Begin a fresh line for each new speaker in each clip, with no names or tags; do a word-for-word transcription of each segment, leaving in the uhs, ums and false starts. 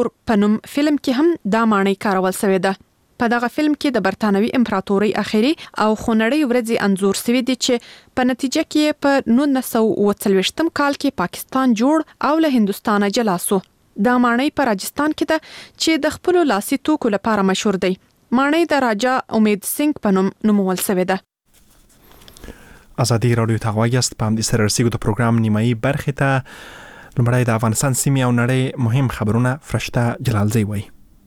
امپراتور په نوم فلم کې هم دا معنی کارول شوی ده. په دغه فلم کې د برتانوي امپراتوري اخیری او خونړۍ ورځې انځور شوی دی چې په نتیجه کې په نولس سوه اوه څلوېښتم کال کې پاکستان جوړ او له هندستانه جلا شو. دا معنی په راجستان کې ده چې د خپل لاسي توکو لپاره مشهور دی. معنی د راجا امید سنگ په نوم نومول شوی ده.
ازادي رادیو ته غواړئ په همدې سره رسیدو د پروګرام نیمایي برخې ته. لومړی د افغانستان سیمې او نړۍ مهم خبرونه فرشته جلالزی وایي.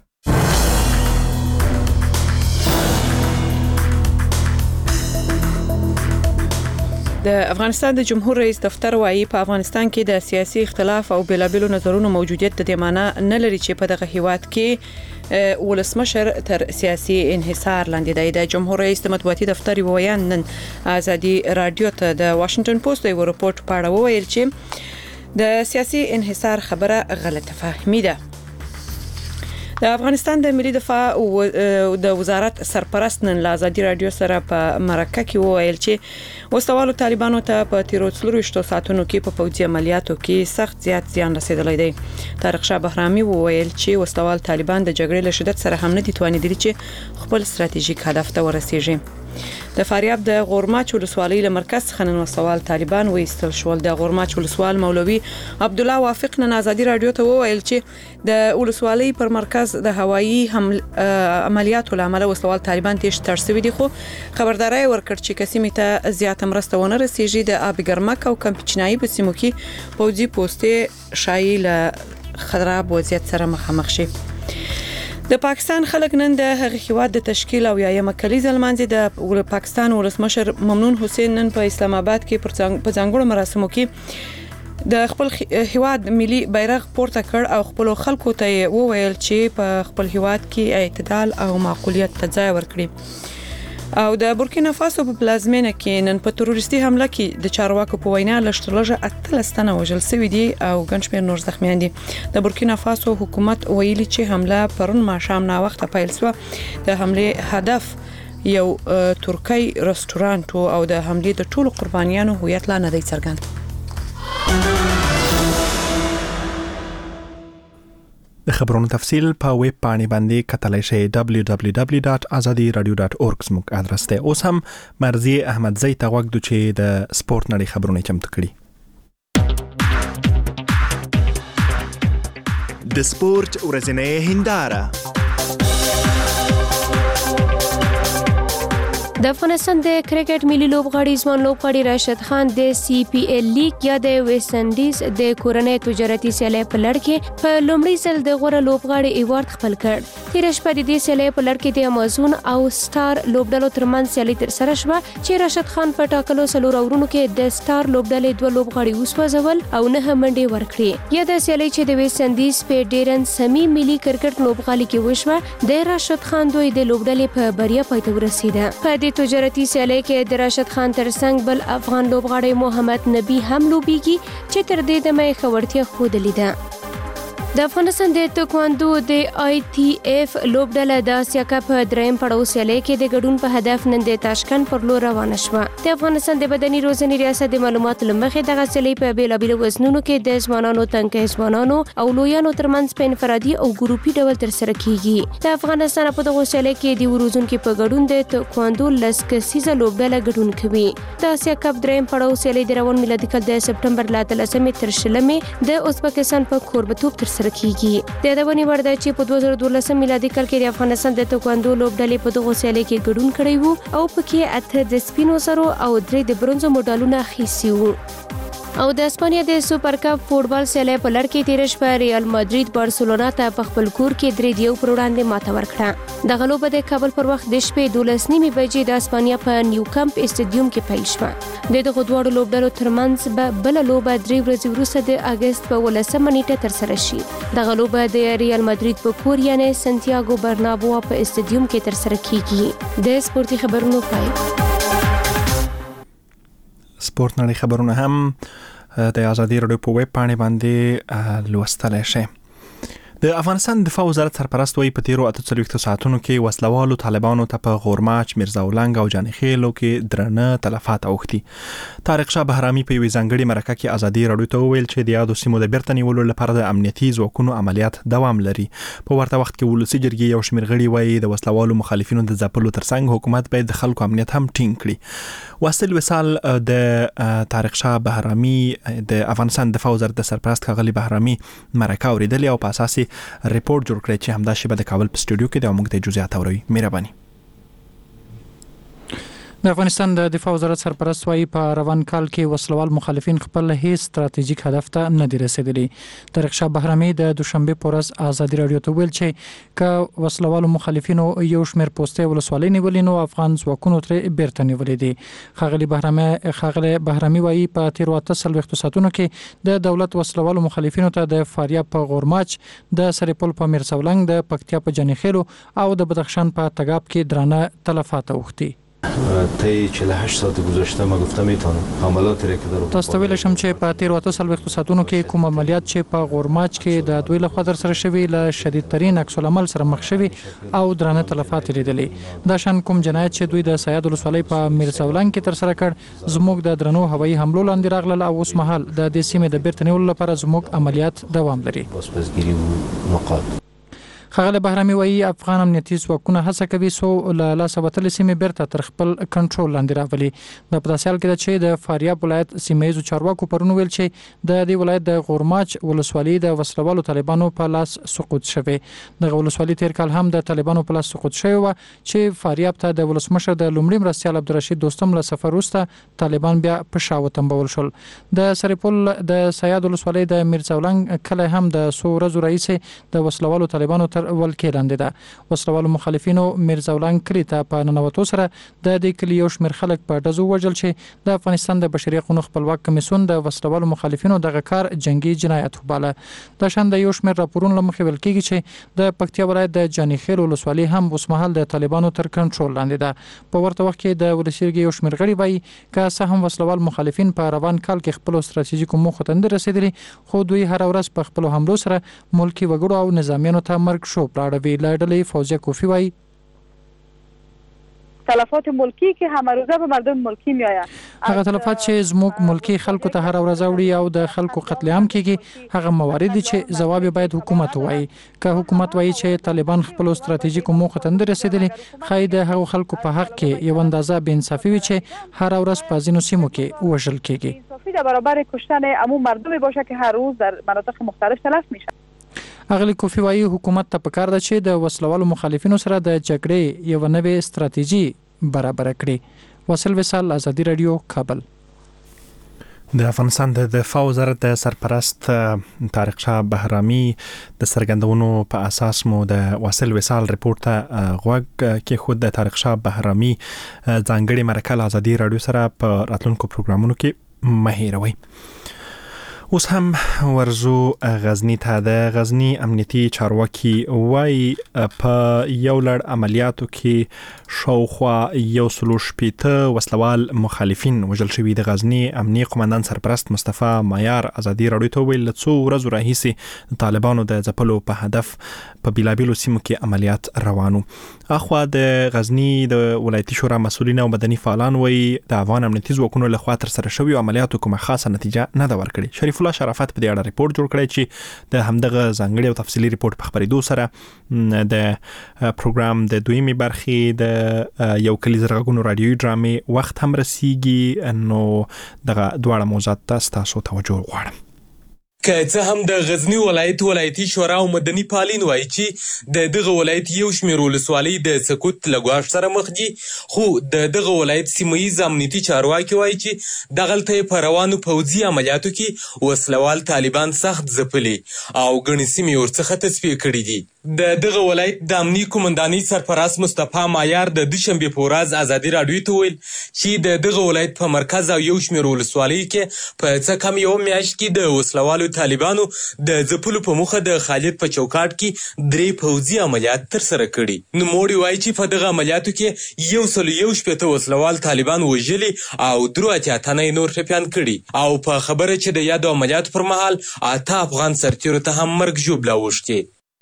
د افغانستان د جمهور رئیس دفتر وايي په افغانستان کې د سیاسي اختلاف او بیلابیلو نظرونو موجودیت د دې معنی نه لري چې په دغه هیواد کې ولسمشر تر سیاسي انحصار لاندې دی. د جمهور رئیس د مطبوعاتي دفتر ویان نن ازادي رادیو ته د واشنگټن پوسټ یو رپورت په اړه وویل چې د سیاسي انحصار خبره غلطه فهمي ده. د افغانستان د ملي دفاع او د وزارت سرپرست نن ازادي رادیو سره په مرکه کې وویل چې وسوالو طالبانو ته په تیرو څلورویشتو ساعتونو کې په پوځي عملیاتو کې سخت زیات زیان رسیدلی دی. طارق شاه بهرامي وویل چې وسوال طالبان د جګړې له شدت سره هم نه دي توانیدلي چې خپل ستراتیژیک هدف ته ورسیږي. د فاریاب د غورماچ ولسوالۍ له مرکز څخه نن وسوال طالبان وایستل شول. د غورماچ ولسوال مولوي عبد الله وافق نن ازادي رادیو ته وویل چې د ولسوالۍ پر مرکز د هوایي عملیاتو لامل وسوال طالبان تیش تر سوي دي، خو خبرداري ورکړ چې کسیمه ته زیاته مرسته ونه رسیږي. د آب ګرمک او کمپچنایي په سیمو کې پوځي پوسټې شایي له خراب وضعیت سره مخامخ شي. د پاکستان خلک نن د هغه هیواد د تشکیل او یایم کلیزه لمانځي. د پاکستان ولسمشر ممنون حسین نن په اسلام آباد کې په ځانګړو مراسمو کې د خپل هیواد ملي بیرغ پورته کړ او خپل خلکو ته وویل چې په خپل هیواد کې اعتدال او معقولیت ته ځای ورکړي. او د بورکینا فاسو په پلازمینه کې نن په تروریستي حمله کې د چارواکو په وینا لشترلږه اتلس تنه وژل شوي دي او ګڼ شمېر نور زخمیان دي. د بورکینا فاسو حکومت ویلي چې حمله پرون ماښام نا وخته پیل شوه. د حمله هدف یو ترکی رستورانت او د حمله د ټولو قربانیانو هویت لا نه دی څرګند.
د خبرونو تفصیل په ویب پاڼې باندې کتلای شئ دبلیو دبلیو دبلیو ډاټ ازادي رادیو ډاټ اورګ زموږ ادرس دی. اوس هم مرضی احمدزی ته غوږ دو چې د سپورت نړۍ خبرونه چمتو کړي.
د سپورت ورځنۍ هنداره.
د افغانستان د کرکټ ملي لوبغاړي ځوان لوبغاړي راشد خان د سی پی ایل لیګ یا د ویسټ انډیز د کورنۍ تجارتي سیالۍ په لړ کې په لومړي ځل د غوره لوبغاړي ایوارډ خپل کړ. تیر شپه د دې سیالۍ په لړ کې د امازون او سټار لوبډلو ترمنځ سیالي ترسره شوه چې راشد خان په ټاکلو څلور اورونو کې د سټار لوبډلې دوه لوبغاړي وسوځول او نه منډې ورکړې. یا د سیالۍ چې د ویسټ انډیز په ډیرن سمي ملي کرکټ لوبغالي کې وشوه د راشد خان دوی د لوبډلې په بریا پای ته ورسیده. په دې تجارتي سیالۍ کې د راشد خان ترڅنګ بل افغان لوبغاړی محمد نبی هم لوبېږي چې تر دې دمه یې ښه وړتیا ښودلې ده. د افغانستان د تکواندو د آی ټي اف لوبډله د اسیا کپ دریم پړاو سیالۍ کې د ګډون په هدف نن د تاشکند پر لور روانه شوه. د افغانستان د بدني روزنې ریاست د معلوماتو له مخې دغه سیالۍ په بیلابیلو وزنونو کې د ځوانانو، تنکي ځوانانو او لویانو ترمنځ په انفرادي او ګروپي ډول ترسره کیږي. د افغانستان په دغه سیالۍ کې د وروزونکو په ګډون د تکواندو لس کسیزه لوبډله ګډون کوي. د اسیا کپ دریم پړاو سیالۍ د روان میلادي کال د سپټمبر له اتلسمې تر شلمې د ازبکستان په کوربتوب ترسره کیږي. د یادونې وړ ده چې په دوه زره دولسم میلادي کال کې د افغانستان د تکواندو لوبډلې په دغه سیالۍ کې ګډون کړی وو او پکې اته د سپینو زرو او درې د برونزو مډالونه اخیستي وو. او د اسپانیا د سوپر کپ فوټبال سیالۍ په لړ کې تیر شپه ریال مادرید بارسلونا ته په خپل کور کې درې دیو پر وړاندې ماته ورکړه. دغه لوبه د کابل پر وخت د شپې دولس نیمې بجې د اسپانیا په نیو کمپ استادیوم کې پیل شوه. د دغه دواړو لوبډلو ترمنځ به بل لوبه درې ورځې وروسته د اگست په ولسمه نیټه ترسره شي. دغه لوبه د ریال مادرید په کور یعنی سنتیاګو برنابو په استادیوم کې ترسره کیږي. د سپورتي خبرونو پای.
سپورت نړۍ خبرونه هم د ازادي رادیو په ویب پاڼې باندې لوستلی شئ. د افغانستان دفاع وزارت سرپرست وایي په تیرو اته څلوېښتو ساعتونو کې وسلوالو طالبانو ته په غورماچ، میرزاولنګ او جانخیلو کې درنه تلفات اوښتي. طارق شاه بهرامي په یوې ځانګړې مرکه کې ازادي راډیو ته وویل چې د یادو سیمو د بیرته نیولو لپاره د امنیتي ځواکونو عملیات دوام لري. په ورته وخت کې ولسي جرګې یو شمېر غړي وایي د وسلوالو مخالفینو د ځپلو ترڅنګ حکومت باید د خلکو امنیت هم ټینګ کړي. واصل وصال د طارق شاه بهرامي د افغانستان دفاع وزارت د سرپرست ښاغلي بهرامي مرکه اوریدلې او په اساس ریپورت جوړ کړی چې همدا شیبه د کابل په سټوډیو کې د موږ ته جزئیات اوروي. مهرباني.
د افغانستان د دفاع وزارت سرپرست وايي په روان کال کې وسلوال مخالفین خپل هیڅ ستراتیژیک هدف ته نه دي رسیدلي. طارق شاه بهرامي د دوشنبه په ورځ ازادي راډیو ته ویل چې ک وسلوال مخالفینو یو شمېر پوسټي ولسوالۍ نیولې نو افغان ځواکونو ترې بیرته نیولې دي. ښاغلي بهرامي ښاغلي بهرامي وايي په تیرو اته څلوېښتو ساعتونو کې د دولت وسلوال مخالفینو ته د فاریاب په غورماچ، د سرپل په میرزاولنګ، د پکتیا په جانخیلو او د بدخشان په تګاب کې درانه تلفات اوښتي.
طی چهل و هشت ساعت گذشته ما گفتم میتونم حملات را که در
تاسو ویل شم چې په تیرو اته څلوېښتو ساعتونو کې کوم عملیات چې په غورماچ کې د دوی لخوا در سره شوي له شدیدترین عکس العمل سره مخ شوي او درانه تلفات لیدلې. دا شان کوم جنایت چې دوی د سیاد ولسوالۍ په میرزاولنګ کې تر سره کړ زموږ د درنو هوایي حملو لاندې راغلل او اوس مهال د دې سیمې د بیرته نیولو لپاره زموږ عملیات دوام لري.
بازپسگیری و نقاط.
ښاغلی بهرامي وايي افغان امنیتي ځواکونه هڅه کوي څو له لاسه وتلې سیمې بیرته تر خپل کنټرول لاندې راولي. د په داسې حال کې ده چې د فاریاب ولایت سیمه ییزو چارواکو پرون ویل چې د دې ولایت د غورماچ ولسوالۍ د وسلوالو طالبانو په لاس سقوط شوې. دغه ولسوالۍ تیر کال هم د طالبانو په لاس سقوط شوې وه چې فاریاب ته د ولسمشر د لومړي مرستیال عبدالرشید دوستم له سفر وروسته طالبان بیا په شا وتمبول شول. د سرپل د سیاد ولسوالۍ د میرزاولنګ کلی هم د څو ورځو راهیسې د وسلوالو طالبانو تر ولکې لاندې ده. وسلوالو مخالفینو میرزاولنګ کلي ته په ننوتو سره د دې کلي یو شمېر خلک په ډزو وژل چې د افغانستان د بشري حقوقو خپلواک کمیسیون د وسلوالو مخالفینو دغه کار جنگي جنایت وباله. د شان د یو شمېر راپورونو له مخې ویل کېږي چې د پکتیا ولایت د جانخیل ولسوالۍ هم اوسمهال د طالبانو تر کنټرول لاندې ده. په ورته وخت کې د ولسي جرګې یو شمېر غړي وایي که څه هم وسلوال مخالفین په روان کال کې خپل ستراتیژیکو موخو ته نه رسېدلي خو دوی هر ورځ په خپلو حملو سره ملکي وګړو او نظامیانو ته مرګ شوپ راړوي. له ډلې فوزیه کوفی وایي
تلفات ملکی که همه روزه به مردم ملکی میآید.
هغه تلفات چې زموږ ملکی خلکو ته هر ورځ وړي او د خلکو قتل عام کیږي هغه موارد چې جواب باید حکومت وایي. که حکومت وایي چې طالبان خپل ستراتیژیکو موخو ته نه رسیدلي خای د هغو خلکو په حق کې یو اندازه بې انصافي وي چې هر ورځ په ځینو سیمو کې وژل کیږي.
انصافی در برابر کشتن عموم مردمی باشه که هر روز در مناطق مختلف تلف میشه.
اغلی کوفی وایي حکومت ته پکار ده چې د وسلوالو مخالفینو سره د جګړې یو نوې ستراتیژي برابر کړي. واصل وصال، ازادي راډیو، کابل.
د افغانستان د دفاع وزارت د سرپرست طارق شاه بهرامي د سرګندونو په اساس مو د واصل وصال ریپورت ته غوږ کې خود د طارق شاه بهرامي ځانګړي مرکه ازادي راډیو سره په راتلونکو پروګرامونو کې مهیروي. اوس هم ورزو غزنی ته. د غزنی امنیتي چارواکي وایي په یو لړ عملیاتو کې شاوخوا یو سلو شپېته وسلوال مخالفین وژل شوي. د غزنی امنیتي قومندان سرپرست مصطفی مایار ازادي راډیو ته ویل څو ورځې راهیسې د طالبانو د ځپلو په هدف په بیلابیلو سیمو کې عملیات روانو. اخوا د غزنی د ولایتي شورا مسؤلین او مدني فعالان وایي د افغان امنیتي ځواکونو لخوا تر سره شوي عملیاتو کومه خاصه نتیجه نه ده ورکړې. شریف الله شرافت په دې اړه ریپورت جوړ کړی چې د همدغه ځانګړي او تفصیلي ریپورت په خبرېدو سره د پروګرام د دویمې برخې د یو کلیز غږونو رادیوي ډرامې وخت هم رسیږي. نو دغه دواړه موضوعات ته ستاسو توجه غواړم.
که څه هم د غزنی ولایت ولایتي شورا او مدني پالین وایي چې د دغه ولایت یو شمېر ولسوالۍ د سقوط له ګواښ سره مخ دي خو د دغه ولایت سیمه ییز امنیتي چارواکي وایي چې دغلته یې په روانو پوځي عملیاتو کې وسلوال طالبان سخت ځپلي او ګڼې سیمې ورڅخه تصفیه کړي دي. د دغه ولایت د امني قومندانۍ سرپرست مصطفی مایار د دوشنبې په ورځ ازادي راډیو ته ویل چې د دغه ولایت په مرکز او یو شمېر ولسوالیو کې په څه کم یوه میاشت کې د وسلوالو طالبانو د ځپلو په موخه د خالد په چوکاټ کې درې پوځي عملیات ترسره کړي. نوموړي وایي چې په دغه عملیاتو کې یو سل یو شپېته وسلوال طالبان وژلي او درې اتیا تنه یې نور ټپیان کړي او په خبره چې د یادو عملیاتو پر مهال اته افغان سرتیرو ته هم مرګ ژوبله اوښتې.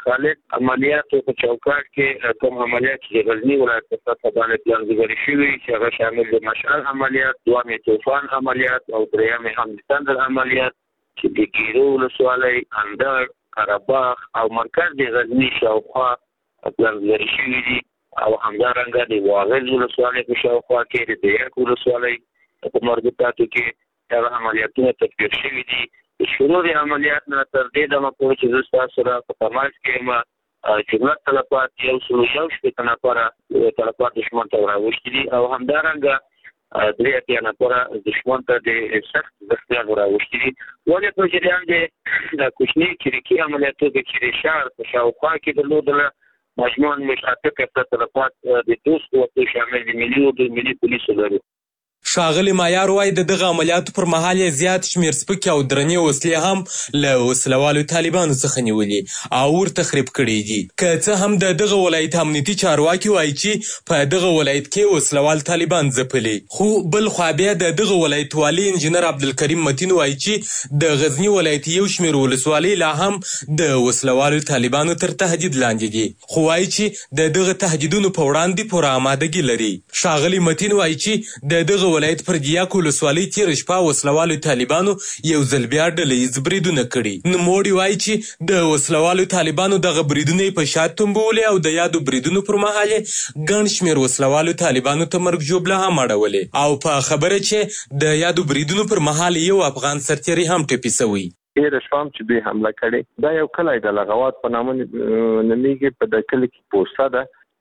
خالد عملیاتو په چوکاټ کې کوم عملیات چې غزنی ولایت په سطح باندې پلانګذاري شوي چې هغه شامل دي مشعل عملیات، دوامي طوفان عملیات او درېیم حمدستان عملیات چې د ګیرو ولسوالۍ، اندړ، قرهباغ او مرکز د غزنی شاوخوا پلانګذاري شوي دي او همدارنګه د واغظ ولسوالۍ په شاوخوا کې د یک ولسوالۍ په مربوطاتو کې هغه عملیاتونه تطبیق شوي دي. شروع د عملیات نه تر دې دمه پورې چې زه ستاسو سره په تماس کې یم جمله تلفات یو سلو یو شپېته نفره تلفات دښمن ته راوښتي دي او همدارنګه درې اتیا نفره دښمن ته د سخت زخمیان راوښتي دي. ولې په جریان د کوچني چریکي عملیاتو د چیرې ښار په شاوخوا کې درلودله مجموعاً مش اته کسه تلفات د دوست قوتو شامل دي، ملي او د ملي پولیسو لري.
ښاغلي مایار وایي د دغه عملیاتو پر مهال یې زیات شمېر سپکې او درنې وسلې هم له وسلوالو طالبانو څخه نیولې او ور تخریب کړي دي. که څه هم د دغه ولایت امنیتي چارواکي وایي چې په دغه ولایت کې وسلوال طالبان ځپلي، خو بل خوا بیا د دغه ولایت والي انجینر عبدالکریم متین وایي چې د غزنی ولایت یو شمېر ولسوالۍ لا هم د وسلوالو طالبانو تر تهدید لاندې دي، خو وایي چې د دغه تهدیدونو په وړاندې پوره آمادګي لري. ښاغلي متین وایي چې د دغه ولایت پر دیاک ولسوالۍ تېره شپه وسلوالو طالبانو یو ځل بیا ډلهییز بریدونه کړي. نوموړي وایي چې د وسلوالو طالبانو دغه بریدونه یې په شا تنبولې او د یادو بریدونو پر مهال یې ګڼ شمېر وسلوالو طالبانو ته مرګ ژوبله هم اړولې او په خبره چې د یادو بریدونو پر مهال یو افغان سرتېری هم ټپي سوی.
تېره شپه هم چې دوی حمله کړې، دا یو کلی د لغوات په نامه نومیږي، په د کلي کې پوسته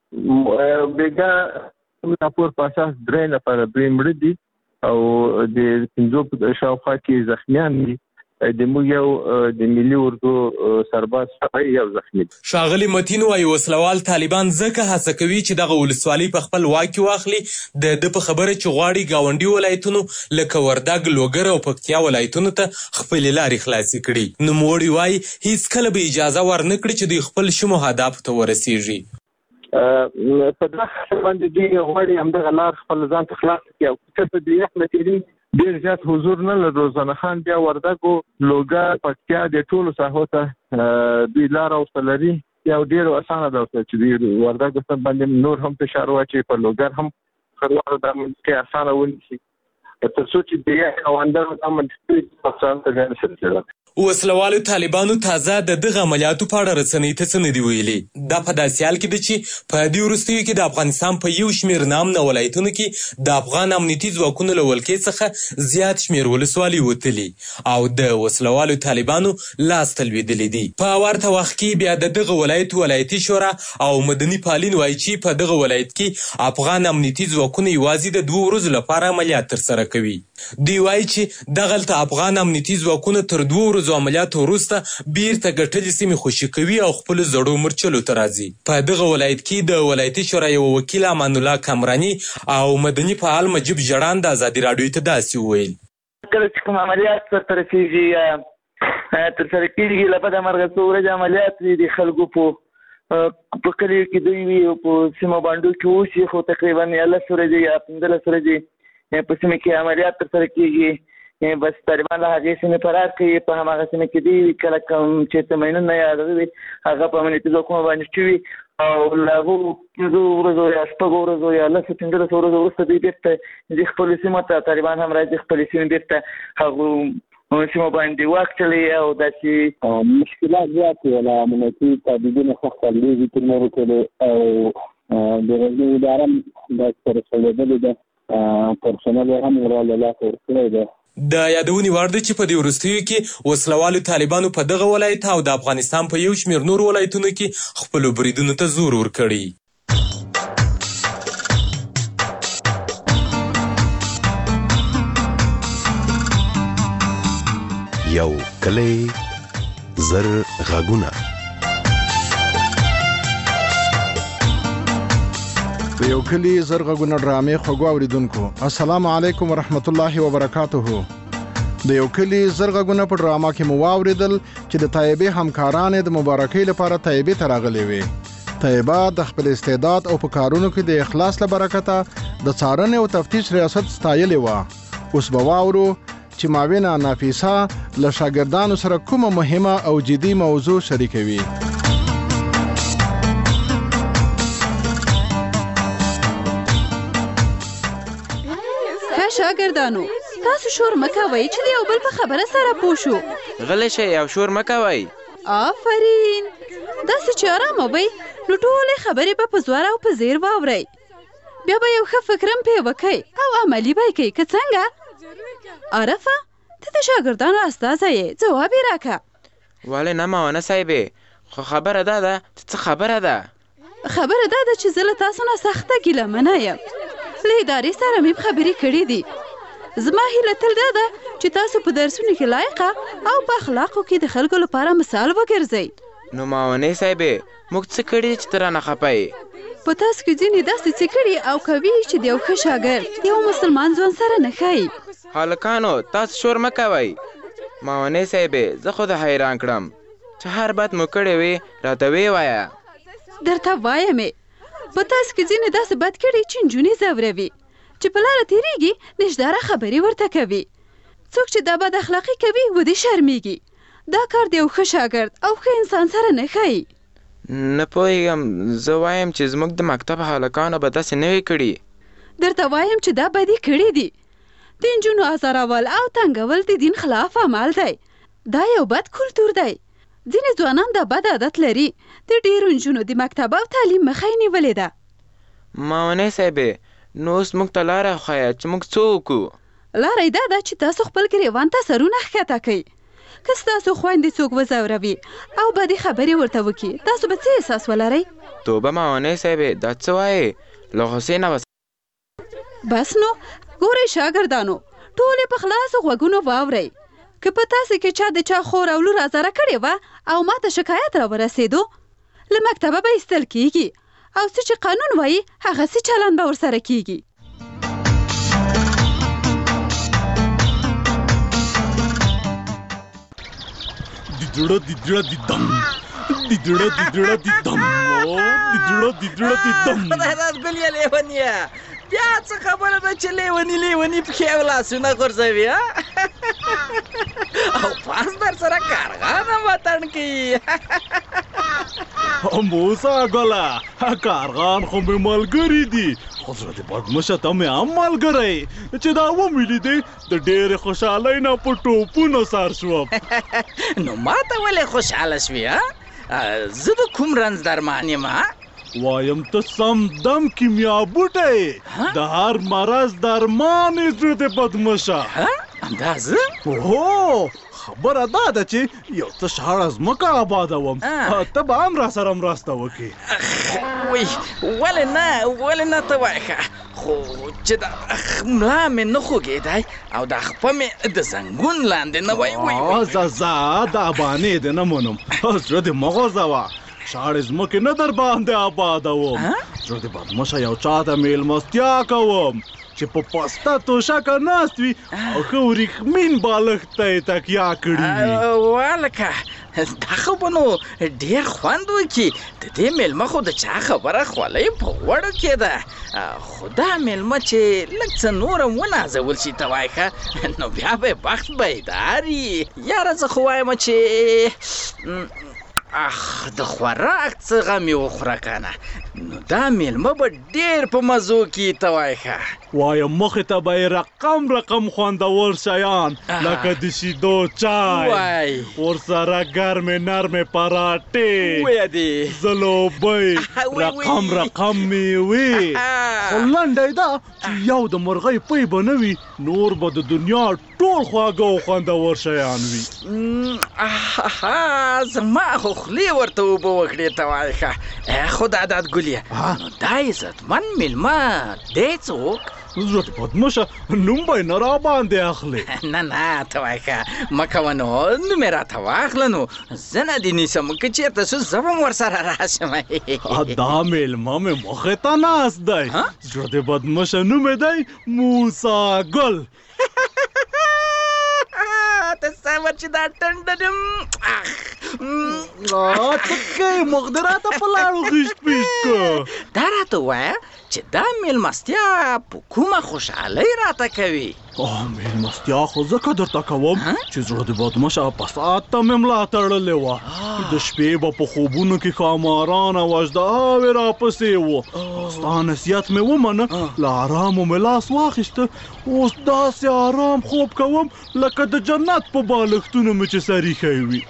ده. بېګا راپور په اساس درې نفره دوی مړه دي او د پنځو په شاوخوا کې زخمیان دي. د موږ یو د ملي اردو سرباز یو زخمی دي.
ښاغلي متین وایي وسلوال طالبان ځکه هڅه کوي چې دغه ولسوالۍ په خپل واک کې واخلي. د ده په خبره چې غواړي ګاونډي ولایتونو لکه وردګ، لوګر او پکتیا ولایتونو ته خپلې لارې خلاصې کړي. نوموړي وایي هیڅکله به اجازه ورنه کړي چې دوی خپل شمو هدفو ته ورسیږي.
په دغه باندې دوی غواړي همدغه لار خپل ځان ته خلاص کړي او که په دې یخ نتیجې ډېر زیات حضور نه لري. روزانه خان بیا وردګ، لوګر، پکتیا د ټولو ساحو ته دوی لار ورته لري. یو ډېر اسانه ده چې دوی وردګ ته باندې نور هم فشار واچوي، په لوګر هم خروار د منځ اسانه ونیسي تر څو چې د یک او اندر د امن افسان ته ځان سره.
وسلوالو طالبانو تازه د دغه عملیاتو په اړه رسنۍ ته څه نه دي ویلي. دا په داسې حال کې ده چې په دې وروستیو کې د افغانستان په یو شمېر نامنه ولایتونو کې د افغان امنیتي ځواکونو له ولکې څخه زیات شمېر ولسوالۍ وتلي او د وسلوالو طالبانو لاس ته لوېدلي دي. په ورته وخت کې بیا د دغه ولایت ولایتي شورا او مدني پالین وایي چې په دغه ولایت کې افغان امنیتي ځواکونه یوازې د دوه ورځو لپاره عملیات ترسره کوي. دوی وایي چې دغلته افغان امنیتي ځواکونه تر دوه ورځو عملیاتو وروسته بیرته ګټلې سیمې خوشي کوي او خپلو زړو مرچلو ته راځي. په دغه ولایت کې د ولایتي شورا یو وکیل امان الله کامراني او مدني فعال مجیب ژړان د ازادي راډیو ته داسې وویل:
کله چې کوم عملیات ترسره کېږي ترسره کېږي له بده مرغه څو ورځې عملیات وي د خلکو په په کلیو کې دوی وي او په سیمو باندې کې اوسي، خو تقریبا یا لس ورځې یا پنځلس ورځې په سیمه کې عملیات ترسره کېږي. بس طالبان له هغې سیمې فرار کوي، په هماغه سیمه کې دی کله کوم چې تمرینونه یا دغه وي هغه په امنیتي ځواکونو باندې شوي او له هغو پنځو ورځو یا شپږو ورځو یا لسو پنځلسو ورځو وروسته دوی بېرته ځي خپلو سیمو ته، طالبان هم راځي خپلې سیمې بېرته هغو سیمو باندې واک چلوي او داسې
مشکلات زیات وي. له امنیتي تهدیدونه سخت لوېږي تر نورو کلو او د غزني اداره هم داسې رسولېدلې ده، پرسونل یې هم ورا له لاسه ورکړی ده.
د یادونې وړ ده چې په دې وروستیو کې وسلوالو طالبانو په دغه ولایت او د افغانستان په یو شمېر نورو ولایتونو کې خپلو بریدونو ته زور ورکړی.
یو کلی زر غږونه.
د یو کلی زر غږونه ډرامې خوږو اوریدونکو السلام علیکم ورحمت الله وبرکاته. د یو کلی زر غږونه په ډراما کې مو واوریدل چې د طیبې همکارانې د مبارکۍ لپاره طیبې ته راغلې وې. طیبه د خپل استعداد او په کارونو کې د اخلاص له برکته د څارنې او تفتیش ریاست ستایلې وه. اوس به واورو چې معاونه نافیسه له شاګردانو سره کومه مهمه او جدي موضوع شریکوي.
شاګردانو تاسو شور مکوئ چې د یو بل په خبره سره پوه شو.
غلی شئ او شور مکوئ.
آفرین. داسې چې ارامه وئ نو ټولې خبرې به په زور او په زیر واورئ. بیا به یو ښه فکرم پې وکئ او عملي به یې کوئ که څنګه؟ عرفه ته د شاګردانو استازی یې ځواب یې راکړه.
ولې نه معاونه صاحبې خو خبره دا ده څه خبره ده؟
خبره دا ده چې زه له تاسو نه سخته ګیلمنه یم. له ادارې سره مې خبرې کړې دي. زما هیله تل دا ده چې تاسو په درسونو کې لایقه او په اخلاقو کې د خلکو لپاره مثال وګرځئ.
نو معاونې صاحبې موږ څه کړي چې ته رانه خفه یې؟
په تاسو کې ځینې داسې څه کړي او کوي چې د یو ښه شاګرد یو مسلمان ځوان سره نه ښایي.
هلکانو تاسو شور مه کوئ. معاونې صاحبې زه خو د حیران کړم چې هر بد مو کړی وي راته ویې وایه.
درته وایم یې په تاسو کې ځینې داسې بد کړي چې نجونې ځوروي چې په لاره تېرېږي نژداره خبرې ورته کوي. څوک چې دا بد اخلاقي کوي ودې شرمېږي. دا کار د یو ښه شاګرد او ښه انسان سره نه ښایي.
نه پوهېږم زه وایم چې زموږ د مکتب هلکانو به داسې نه وي کړي.
درته وایم چې دا بدې کړي دي. د نجونو ازارول او تنګول د دین خلاف عمل دی. دا یو بد کلتور دی. ځینې ځوانان دا بد عادت لري. د ډېرو نجونو د مکتب او تعلیم مخه یې نیولې ده.
معاونې صاحبې نو اوس موږ ته لاره وښایه چې موږ څه وکړو؟
لاره یې دا ده چې تاسو خپل ګریوان ته سرونه ښکته کړئ. که ستاسو خویندې څوک وځوروي او بدې خبرې ورته وکړي تاسو به څه احساس ولرئ؟
توبه معاونې صاحبې دا څه وایې؟ له غوسې نه بس.
بس نو ګورئ شاګردانو ټولې په خلاصو غوږونو واورئ. که په تاسو کې چا د چا خور او لور ازاره کړې وه او ما ته شکایت را ورسېدو له مکتبه به ایستل کېږي او څه چې قانون وایي هغسې چلند به ورسره کېږي.
Didura didura didam. Didura didura didam. Didura didura didam.
خدای دې ګل یې لیونیه. بیا څه خبره ده چې لیونی لیونی پښې او لاسونه غورځوي او پاس در سره کارغانه وطن کوي.
موسی ګله کارغان خو مې ملګري دي خو زړه دې بدمشه ته مې هم ملګری چې دا ومې لیدې د ډېرې خوشحالۍ نه په ټوپونو سر شوم.
نو ما ته ولې خوشحاله شوې؟ زه د کوم رنځ درمان یم؟
وایم ته سم دم کیمیا بوټی د هر مرض درمان یې زړه دې بدمشه.
همدا زه؟
هو خبره دا ده چې یو څه شاړه ځمکه آبادوم ته به هم را سره مرسته وکړې.
وی ولې نه ولې نه ته وایه خو چې دا ملا مې نه خوږېدی او دا خپه مې د زنګون لاندې نه وای.
ځه ځه دا بانې دې نه منم زړه دې مه غورځوه. شاړې ځمکې نه در باندې آبادوم. زړه دې بدمشه یو چا ته میلمستیا کوم چې په پسته توشکه ناست وي او ښه وریښمین بالښت ته یې تکیه کړي وي.
والکه دا خو به نو ډېر خوند وکړي. د دې میلمه خو د چا خبره خولۍ په غوړو کې ده. خو دا میلمه چې لږ څه نور هم ونازول شي ته وایې ښه نو بیا به یې بخت بیدار وي. یاره زه خو وایم چې اخ د خوراک څه غم یې وخوره کنه نو دا میلمه به ډېر په مزو کې ته وایې ښه.
وایم مخې ته به یې رقم رقم خوندور شیان لکه د شیدو چای ورسره ګرمې نرمې پراټې ځلوبۍ رقم رقم میوې. خو لنډه یې ده چې یو د مرغۍ پی به نه وي نور به د دنیا ټول خواږه او خوندور شیان وي.
زما خو خولې ورته اوبه وکړې ته وایې ښه. خدا داد ګلیه نو دا عزتمن میلمه دی څوک؟
زړه دې بدمشه نوم به یې نه راباندې اخلې.
نه نه ته وایې ښه مه کوه نو نوم یې راته واخله نو زه نه دې نیسم که چېرته شو زه به هم ورسره راشم.
دا میلمه مې مخې ته ناست دی. زړه دې بدمشه نوم یې دی موسی ګل.
ته صبر چې دا ټنډه دم
ته کې مخ دې راته په لاړو خیشت پیشت که.
دا راته ووایه چې دا میلمستیا په کومه خوشحالۍ راته کوي.
او میلمستیا خو ځکه درته کوم چې زړه د بدمشه په ساعت ته مې ملا تړلې وه. د شپې به په خوبونو کې ښاماران او اژدهاوې راپسې وو. ستا نصیحت مې ومنه، له ارامو مې لاس واخیسته. اوس داسې ارام خوب کوم لکه د جنت په بالښتونو مې چې سریښی وي.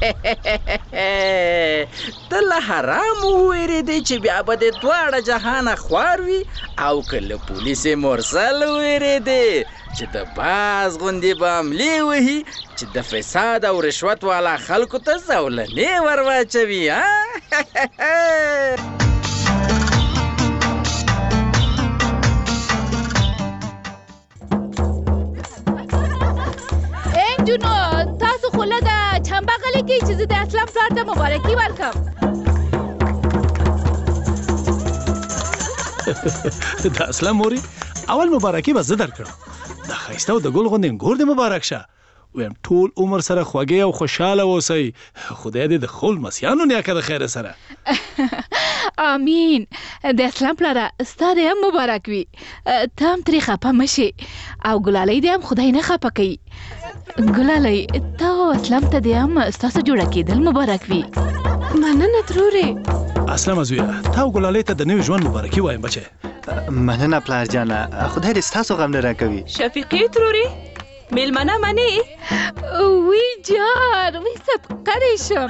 ته له حرامو وویرېدې چې بیا به د دواړه جهانه خوار وي، او که له پولیس مرسل وویرېدې چې د باز غوندې به حملې وهي چې د فساد او رشوت والا خلکو ته زولنې ور واچوي.
نجونو تاسو خو له د چمبه غلي کې چې زه د اسلام پلار ته مبارکي ورکړم.
د اسلام موري اول مبارکي به زه درکړم. د ښایسته او د ګل غوندې انګور دې مبارک شه. ویم ټول عمر سره خوږې او خوشحاله اوسئ. خدای دې د خول مسیانو نیاکه د خیره سره.
آمین. د اسلام پلاره ستا دې هم مبارک وي. ته هم ترې خفه مه شې او ګلالۍ دې هم خدای نه خفه کوي. ګلالۍ ته او اسلام ته دې هم ستاسو جوړه کېدل مبارک وي.
مننه ترورې.
اسلام زویه، تا او ګلالۍ ته د نوي ژوند مبارکي وایم بچی.
مننه پلار جانه، خدای دې ستاسو غم نه راکوي.
شفیقې ترورې میلمنه منې؟
وی جان، وی صدقه دې شم.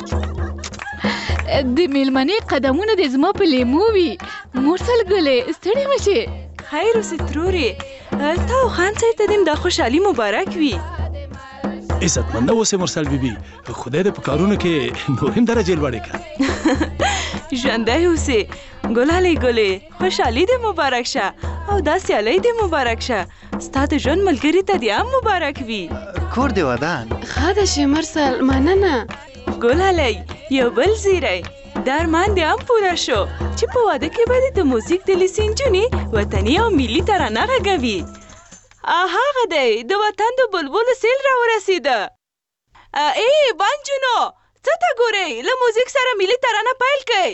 د میلمنې قدمونه دې زما په لیمو وي. مرسل ګلې ستړې مه شې.
خیر اوسې ترورې، تا او خان صاحب ته دې دا خوشحالي مبارک وي.
عزتمنده اوسې مرسل بیبي، خدای دې په کارونو کې نور هم درجې لوړې کړه.
ژوندی اوسې ګلالۍ ګلې، خوشحالي دې مبارک شه او دا سیالۍ دې مبارک شه. ستا د ژوند ملګري ته دې هم مبارک وي.
کور دې ودان.
ښه ده چې مرسل، مننه. ګلالۍ یو بل زیری، دا ارمان دې هم پوره شو چې په واده کې به دې د موزیک د لیسې نجونې وطني او ملي ترانه غږوي. هغه دی د وطن د بلبلو سیل راورسېده. ای بانجونو څه ته ګورئ؟ له موزیک سره ملي ترانه پیل کړئ.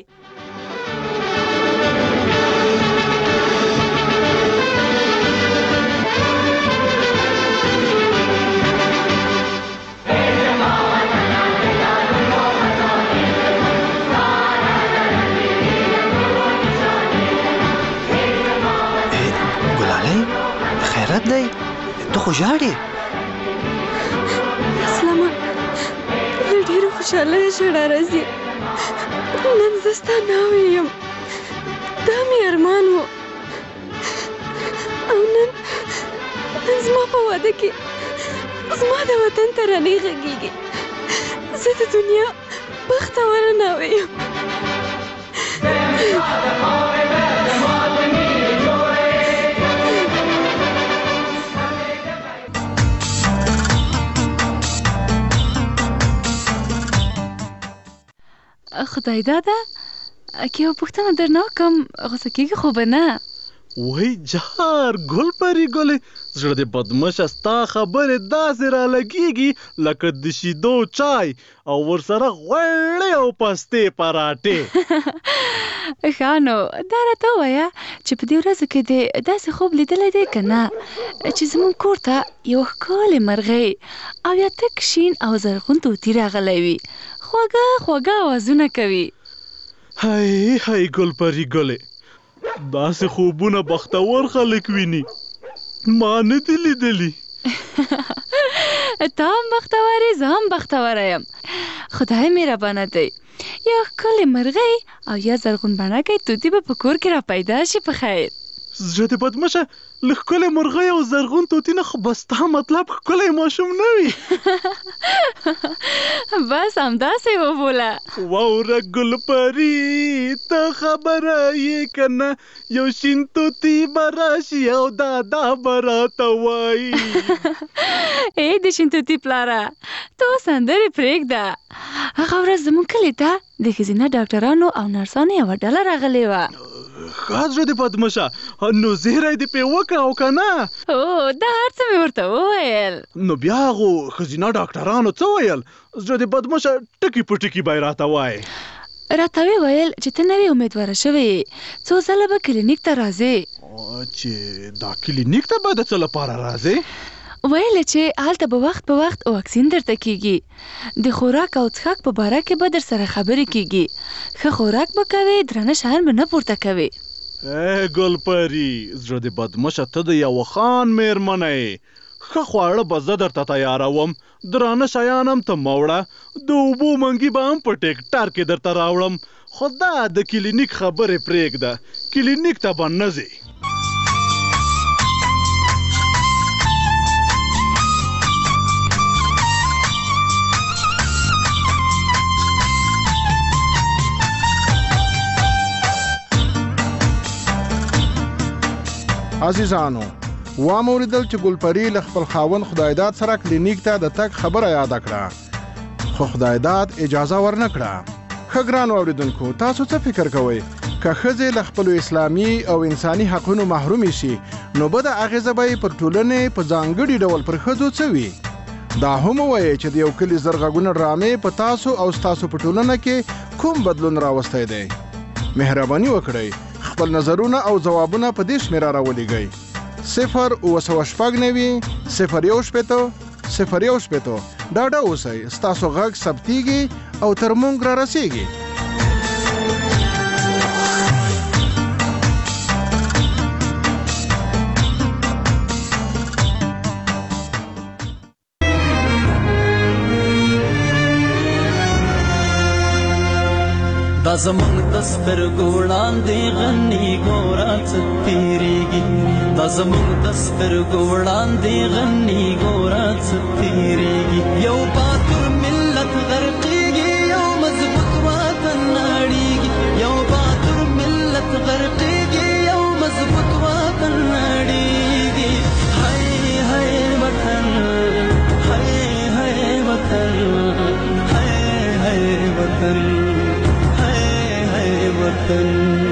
خیرت دی، ته خو ژاړې.
اسلامه، له ډېرې خوشحالۍ ژړا راځي. نن زه ستا ناوې یم، دا مې ارمان و او نن نن زما په واده کې زما د وطن ترانې غږېږي. زه د دنیا بختوره ناوې یم.
خدای دادا که یو پوښتنه درنه وکړم غوسه کېږي خو به نه؟
وای جهار ګل پري ګلې، زړه دې بدمشه ستا خبرې داسې رالګېږي لکه د شیدو چای او ورسره غوړې او پستې پراټې.
ښه نو دا راته ووایه چې په دې ورځو کې دې داسې خوب لیدلی دی که نه چې زموږ کور ته یو ښکلې مرغۍ او یا تک شین او زرغون طوطي راغلی وي، خوږه خوږه اوازونه کوي.
هی هی ګل پري ګلې، داسې خوبونه بختور خلک ویني، ما نه دي لیدلي.
ته هم بختور یې، زه هم بختوره یم. خدای مهربانه دی. یو ښکلې مرغۍ او یا زرغون بڼکۍ طوطي به په کور کې را پیدا شي په خیر.
زړه دې بدمشه، له ښکلې مرغۍ او زرغون طوطي نه خو به ستا مطلب ښکلی ماشوم نه وي.
بس همداسې وبوله.
واوره ګل پري، ته خبره یې که نه، یو شین طوطي به راشي او دا دا به راته وایي.
ای د شین طوطي پلاره، ته اوس سندرې پرېږده. هغه ورځ زموږ کلي ته د ښځینه ډاکټرانو او نرسانو یوه ډله راغلې وه.
ښه زړه دې بدمشه، نو زیری دې پرې وکړه او که نه؟
او دا هر څه مې ورته وویل.
نو بیا هغو ښځینه ډاکټرانو څه ویل؟ زړه دې بدمشه، ټکي په ټکي به یې راته وایې.
راته ویل چې ته نوې امیدواره شوې څو ځله به کلینیک ته راځې.
چې دا کلینیک ته به د څه لپاره راځې؟
ویل چې هلته به وخت په وخت واکسین درته کیږي. د خوراک او څښاک په باره کې به در سره خبرې کیږي. ښه خوراک به کوې، درانه شیان به نه پورته کوې.
ای ګلپري، زړه دې بدمشه، ته د یوه خان مېرمنه یې. ښه خواړه به زه درته تیاروم، درانه شیان هم ته مه وړه، د اوبو منګي به هم په ټیکټر کې درته راوړم. خو دا د کلینیک خبرې پرېږده، کلینیک ته به نه ځې.
عزیزانو، وام اوریدل چې ګلپري له خپل خاوند خدایداد سره کلینیک ته د تګ خبره یاده کړه، خو خدایداد اجازه ورنه کړه. ښه ګرانو اوریدونکو، تاسو څه فکر کوئ؟ که ښځې له خپلو اسلامي او انساني حقونو محرومې شي، نو بده اغېزه به یې پر ټولنې په ځانګړي ډول پر ښځو څه وي؟ دا هم ووایئ چې د یو کلي زر غږونه ډرامې په تاسو او ستاسو په ټولنه کې کوم بدلون راوستی دی؟ مهرباني وکړئ خپل نظرونه او ځوابونه په دې شمېره راولېږئ: صفر اوه سوه شپږ نوي صفر یو شپېته صفر یو شپېته. ډاډه اوسئ، ستاسو غږ ثبتیږي او تر موږ را رسیږي.
دا زمونږ د سترګو وړاندې غني ګوره څه تېرېږي، دا زمونږ د سترګو وړاندې غني ګوره څه تېرېږي. یو باتور ملت غرقېږي، یو مضبوط وطن نړېږي. یو باتور ملت غرقېږي، یو مضبوط وطن نړېږي. هی هی وطن، هی هی وطن، هی هی وطن، وطن.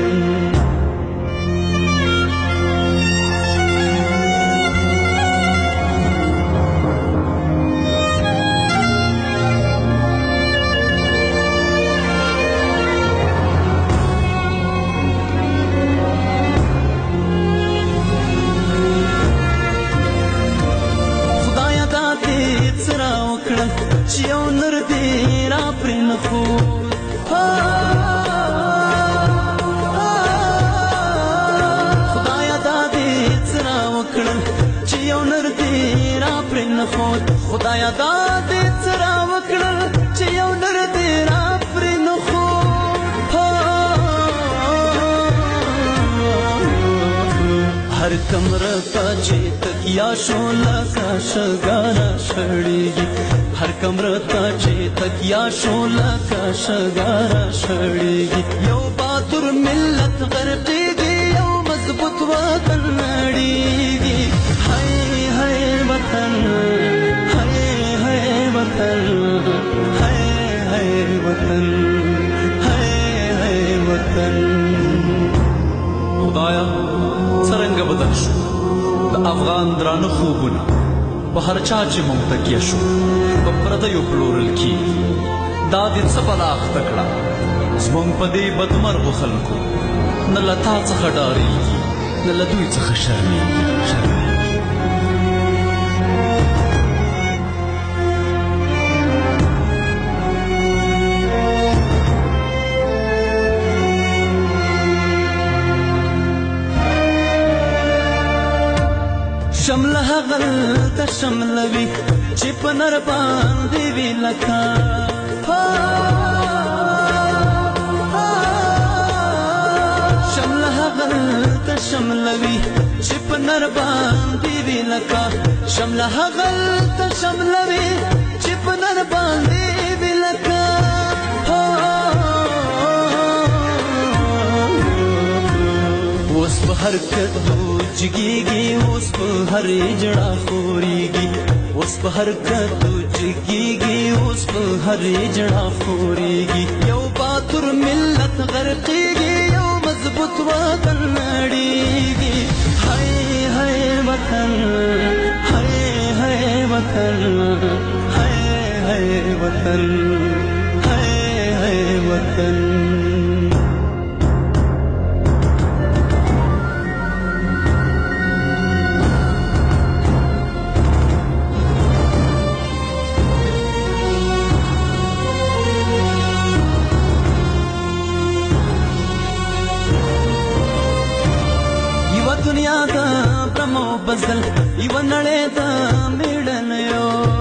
خدایا دا دې څه راوکړه چې یو نر دې را پرې نه ښود. خدایا دا دې څه راوکړل چې یو نر دې را پرې نه ښود. هر کمره ته چې تکیا شو لکه شګاره شړېږي، هر کمره ته چې تکیا شو لکه شګاره شړېږي. یو باتور ملت غرقېږي، یو مضبوط وطن نړېږي. هی هی وطن، وطن، هی هی وطن، هی هی وطن. خدایا څرنګه بدل شو د افغان درانه خوبونه، په هر چا چې موږ تکیه شو په پردیو پلورل کېږي. دا دې څه بلا اخته کړه زموږ په دې بدمرغو خلکو؟ نه له تا څخه ډارېږي، نه له دوی څخه شرمېږي. شمله هغلته شملوي چې په نر باندې وي لکه. شمله هغلته شملوي چې په نر باندې وي لکه. شمله هغلته شملوي چې په نر باندې وي لکه. اوس په هر کدو جګېږي، اوس په هر جړه خورېږي. اوس په هر کدو جګېږي، اوس په هر جړه خورېږي. یو باتور ملت غرقېږي، یو مضبوط وطن نړېږي. هی هی وطن، هی هی وطن، هی هی وطن، هی هی وطن. غزل یو نړۍ د میړنیو